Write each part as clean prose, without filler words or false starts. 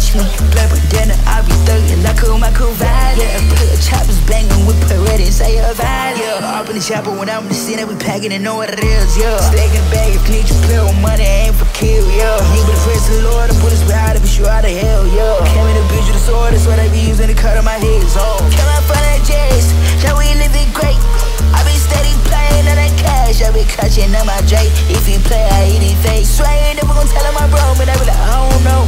touch me. Black bandana, I be thuggin' like a Michael Vibe. Yeah, put choppers bangin' with parade inside your vibe. Yeah, up in the chopper when I'm in the scene, I be packing and know what it is. Yeah, stacking bag if need you play with money, ain't for kill. Yeah, ain't but the praise of the Lord, I put us behind to be sure out of hell. Yeah, came in the bitch with a sword, that's what I be using to cut on my head. So, come out from that jazz, now we living great. I be steady playing on that cash, I be catching on my J. If he play, I eat his face. So I ain't never gon' tell him my bro, but I be like, I don't know.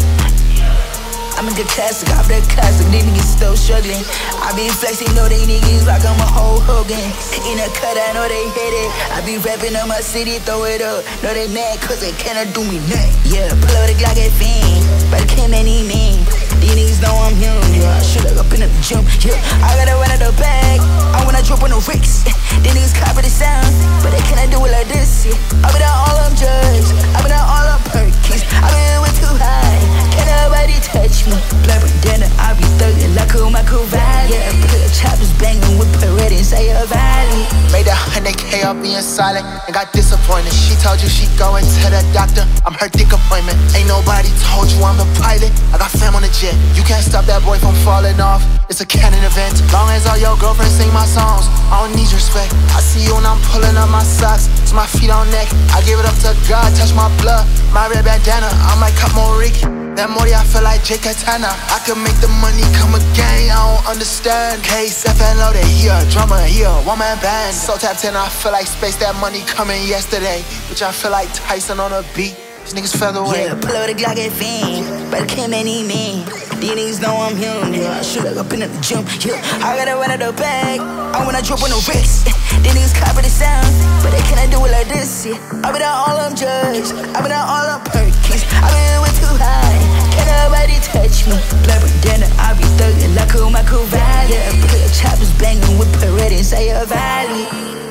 I'm a good classic, off that classic, these niggas still struggling. I be flexing, know they niggas like I'm a whole Hogan. In a cut, I know they hit it. I be rapping on my city, throw it up. Know they mad, cause they cannot do me nothing. Yeah, pull up the Glock at fiend, but I can't any mean. These niggas know I'm him, yeah. I shoot up in the gym, yeah. I gotta run out the bag, I wanna drop on the Ricks. These niggas copy the sound, but they cannot do it like this, yeah. I been on all them drugs, I been on all them Perkins. I been way too high, can't nobody touch me. Black bandana, I be thuggin' like a Michael Vibe. Yeah, put choppers bangin' with parade inside your valley. Made that 100K off being silent and got disappointed. She told you she going to the doctor, I'm her dick appointment. Ain't nobody told you I'm the pilot, I got fam on the jet. You can't stop that boy from falling off, it's a canon event. Long as all your girlfriends sing my songs, I don't need your respect. I see you when I'm pulling up my socks, it's my feet on neck. I give it up to God, touch my blood, my red bandana, I might cut more Ricky. That Morty, I feel like Jay Katana. I can make the money come again, I don't understand. KSFNO, he a drummer, he a one-man band. So tapped in, I feel like space, that money coming yesterday. Bitch, I feel like Tyson on a beat, these niggas featherweight. Yeah, pull up the Glock at fiend, but I can't any mean. These niggas know I'm him, yeah. I shoot up in the gym, yeah. I gotta run out the bag, I wanna drop on the Ricks. These niggas copy the sound, but they cannot do it like this, yeah. I been on all them drugs, I been on all them Perkins. I been way too high, can't nobody touch me. Black bandana, I be thuggin' like a Michael Vibe. Yeah, put choppers bangin' with parade inside your valley.